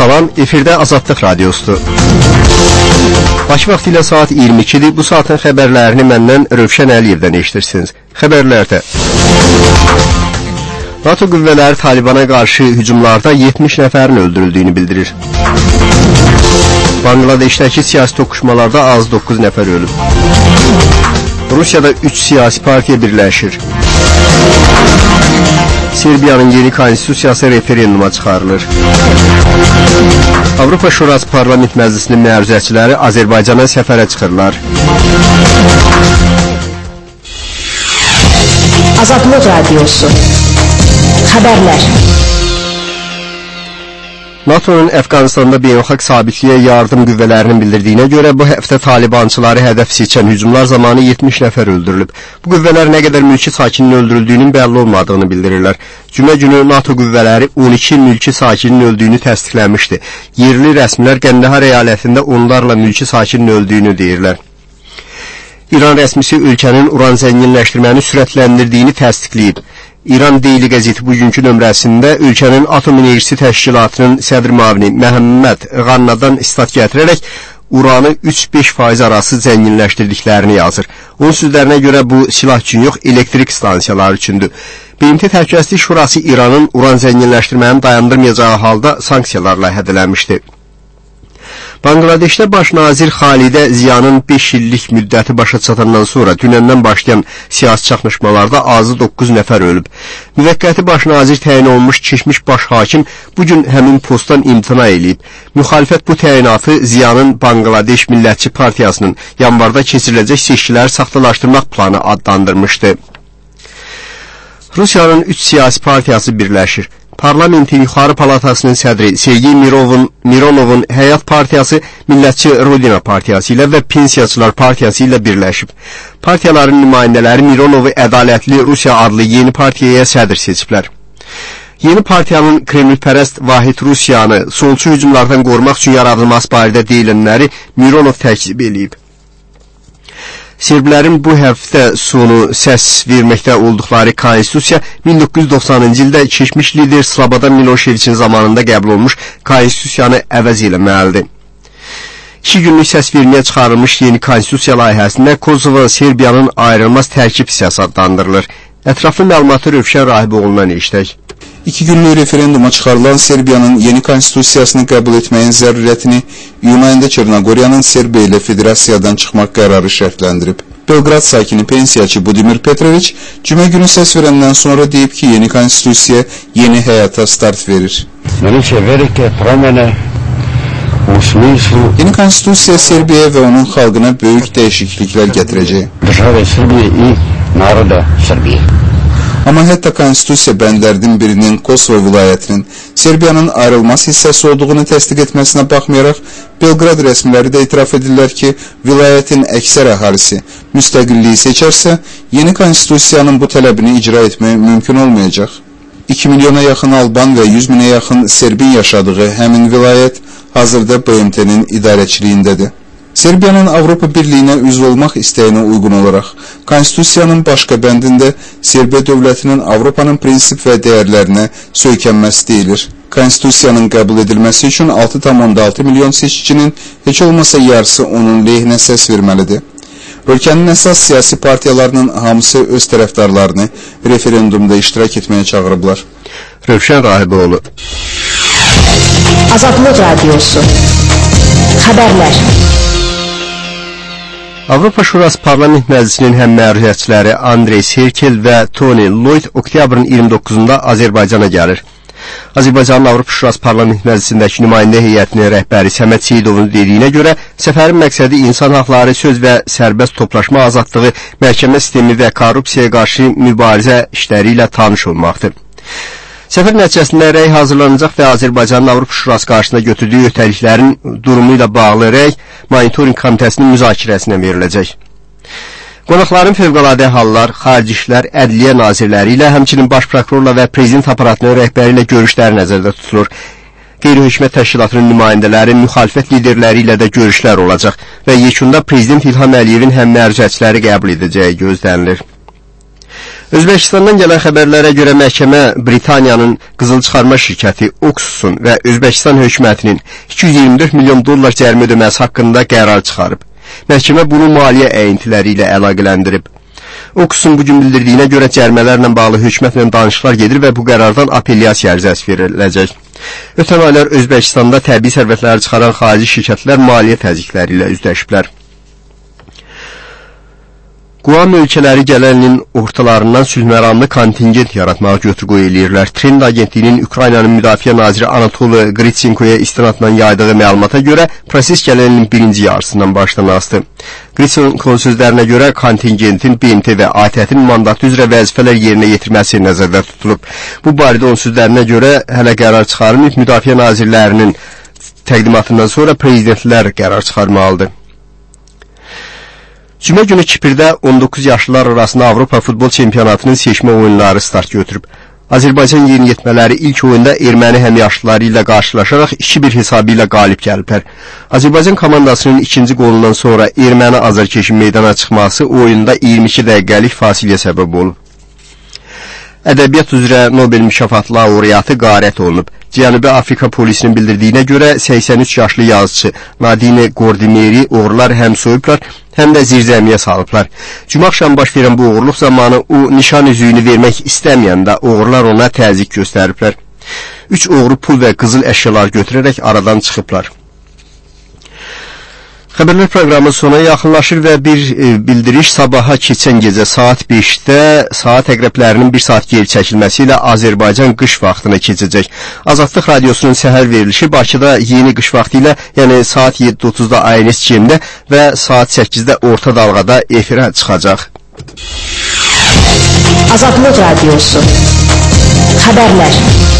Salam, efirdə Azadlıq Radiosudur. Bakı vaxtı ilə saat 22-dir. Bu saatın xəbərlərini məndən Rövşən Əliyevdən eşitirsiniz. Xəbərlərdə NATO qüvvələri Talibana qarşı hücumlarda 70 nəfərin öldürüldüyünü bildirir. Bangladeşdəki siyasi toqquşmalarda az 9 nəfər ölüb. Rusiyada 3 siyasi partiya birləşir. Serbiyanın yeni konstitusiyası referenduma çıxarılır. Avropa Şurası Parlament Məclisinin məruzəçiləri Azərbaycana səfərə çıxırlar. Azadlıq Radiosu Xəbərlər. NATO'nun Əfqanistanda beynəlxalq sabitliyə yardım qüvvələrinin bildirdiyinə görə bu həftə Talibançıları hədəf seçən hücumlar zamanı 70 nəfər öldürülüb. Bu qüvvələr nə qədər mülki sakinin öldürüldüyünün bəlli olmadığını bildirirlər. Cümə günü NATO qüvvələri 12 mülki sakinin öldüyünü təsdiqləmişdi. Yerli rəsmilər Qəndəhar əyalətində onlarla mülki sakinin öldüyünü deyirlər. İran rəsmisi ölkənin uran zənginləşdirməni sürətləndirdiyini təsdiqləyib. İran Deyli qəzeti bugünkü nömrəsində ölkənin Atom Enerjisi Təşkilatının sədr müavini Məhəmməd Qannadan istat gətirərək uranı 3-5% arası zənginləşdirdiklərini yazır. Onun sözlərinə görə bu silah üçün yox, elektrik stansiyaları üçündür. BMT Təhlükəsizlik Şurası İranın uran zənginləşdirməni dayandırmayacağı halda sanksiyalarla hədələnmişdi. Bangladeşdə baş nazir Xalidə Ziyanın 5 illik müddəti başa çatandan sonra dünəndən başlayan siyasi çaxnaşmalarda azı 9 nəfər ölüb. Müvəqqəti baş nazir təyin olunmuş keçmiş baş hakim bugün həmin postdan imtina eləyib. Müxalifət bu təyinatı Ziyanın Bangladeş Millətçi Partiyasının yanvarda keçiriləcək seçkiləri saxtalaşdırmaq planı adlandırmışdı. Rusiyanın 3 siyasi partiyası birləşir. Parlamentin Yuxarı Palatasının sədri Sergey Mironovun Həyat Partiyası, Millətçi Rodina Partiyası ilə və Pensiyaçılar Partiyası ilə birləşib. Partiyaların nümayəndələri Mironovu Ədalətli Rusiya adlı yeni partiyaya sədr seçiblər. Yeni partiyanın Kremlpərəst Vahid Rusiyanı solçu hücumlardan qorumaq üçün yaradılması barədə deyilənləri Mironov təkzib eləyib. Serblərin bu həftə sonu səs verməkdə olduqları konstitusiya 1990-cı ildə keçmiş lider Slobodan Miloševiçin zamanında qəbul olmuş konstitusiyanı əvəz eləməlidir. 2 günlük səs verməyə çıxarılmış yeni konstitusiya layihəsində Kosovo Serbiyanın ayrılmaz tərkib hissəsi adlandırılır. Ətraflı məlumatı Rövşən Rahiboğlu'ndan eşitək. 2 günlük referenduma çıxarılan Serbiyanın yeni konstitusiyasını qəbul etməyin zərurətini nümayəndə Çernogoriyanın Serbiya ilə federasiyadan çıxmaq qərarı şərtləndirib. Belgrad sakini pensiyaçı Budimir Petroviç cümə günü səs verəndən sonra deyib ki, yeni konstitusiya yeni həyata start verir. Yeni konstitusiya Serbiya və onun xalqına böyük dəyişikliklər gətirəcək. Amma hətta konstitusiya bəndlərinin birinin Kosovo vilayətinin Serbiyanın ayrılmaz hissəsi olduğunu təsdiq etməsinə baxmayaraq, Belgrad rəsmiləri də etiraf edirlər ki, vilayətin əksər əhalisi müstəqilliyi seçərsə, yeni konstitusiyanın bu tələbini icra etmək mümkün olmayacaq. 2 milyona yaxın Alban və 100 minə yaxın Serbin yaşadığı həmin vilayət hazırda BMT-nin idarəçiliyindədir. Serbiyanın Avropa Birliyinə üzv olmaq istəyinə uyğun olaraq, konstitusiyanın başqa bəndində Serbiya dövlətinin Avropanın prinsip və dəyərlərinə söykənməsi deyilir. Konstitusiyanın qəbul edilməsi üçün 6,6 milyon seçicinin heç olmasa yarısı onun lehinə səs verməlidir. Ölkənin əsas siyasi partiyalarının hamısı öz tərəfdarlarını referendumda iştirak etməyə çağırıblar. Rövşən Rahiboğlu. Azadlıq Radiosu Xəbərlər. Avropa Şurası Parlament Məclisinin həmməruzəçiləri Andrey Serkel və Tony Lloyd oktyabrın 29-da Azərbaycana gəlir. Azərbaycanın Avropa Şurası Parlament Məclisindəki nümayəndə heyətinin rəhbəri Səməd Seyidovun dediyinə görə, səfərin məqsədi insan haqları, söz və sərbəst toplaşma azadlığı, məhkəmə sistemi və korrupsiyaya qarşı mübarizə işləri ilə tanış olmaqdır. Səfər nəticəsində rəy hazırlanacaq və Azərbaycanın Avropa Şurası qarşısında götürdüyü öhdəliklərin durumu ilə bağlı rəy monitoring komitəsinin müzakirəsinə veriləcək. Qonaqların fövqəladə hallar, xarici işlər, ədliyyə nazirləri ilə, həmçinin baş prokurorla və prezident aparatının rəhbəri ilə görüşlər nəzərdə tutulur. Qeyri-hökumət təşkilatının nümayəndələri, müxalifət liderləri ilə də görüşlər olacaq və yekunda prezident İlham Əliyevin həmməruzəçiləri qəbul edəcəyi gözlənilir. Özbəkistandan gələn xəbərlərə görə məhkəmə Britaniyanın qızıl çıxarma şirkəti Oxusun və Özbəkistan hökumətinin $224 milyon cərimə ödəməsi haqqında qərar çıxarıb. Məhkəmə bunu maliyyə əyintiləri ilə əlaqələndirib. Oxusun bugün bildirdiyinə görə cərimələrlə bağlı hökumətlə danışıqlar gedir və bu qərardan apellyasiya ərizəsi veriləcək. Ötən aylar Özbəkistanda təbii sərvətləri çıxaran xarici şirkətlər maliyyə təzyiqləri ilə üzləşiblər. Quam ölkələri gələn ilin ortalarından sülhməramlı kontingent yaratmağa götür-qoy eləyirlər. Trend agentliyinin Ukraynanın müdafiə naziri Anatoli Gritsenkoya istinadla yaydığı məlumata görə proses gələn ilin birinci yarısından başlanasdı. Gritsenko'nun sözlərinə görə kontingentin BMT və ATƏT-in mandatı üzrə vəzifələr yerinə yetirməsi nəzərdə tutulub. Bu barədə onun sözlərinə görə hələ qərar çıxarılmayıb, müdafiə nazirlərinin təqdimatından sonra prezidentlər qərar çıxarmalıdır. Cümə günü Kiprdə 19 yaşlılar arasında Avropa futbol çempionatının seçmə oyunları start götürüb. Azərbaycan yeniyetmələri ilk oyunda erməni həmyaşlıları ilə qarşılaşaraq 2-1 hesabı ilə qalib gəliblər. Azərbaycan komandasının ikinci qolundan sonra erməni azarkeşin meydana çıxması oyunda 22 dəqiqəlik fasilə səbəb olub. Ədəbiyyat üzrə Nobel mükafatı laureatı qarət olunub. Cənubi Afrika polisinin bildirdiyinə görə 83 yaşlı yazıcı Nadine Gordimer'i oğrular həm soyublar, həm də zirzəmiyə salıblar. Cümə axşamı baş verən bu oğurluq zamanı o nişan üzüyünü vermək istəməyəndə oğrular ona təzyiq göstəriblər. 3 oğru pul və qızıl əşyalar götürərək aradan çıxıblar. Xəbərlər proqramı sona yaxınlaşır və bir bildiriş sabaha keçən gecə saat 5-də saat əqrəblərinin 1 saat geri çəkilməsi ilə Azərbaycan qış vaxtına keçəcək. Azadlıq radiosunun səhər verilişi Bakıda yeni qış vaxtı ilə, yəni saat 7:30-da ANS-CM-də və saat 8-də orta dalğada efirə çıxacaq. Azadlıq radiosu. Xəbərlər.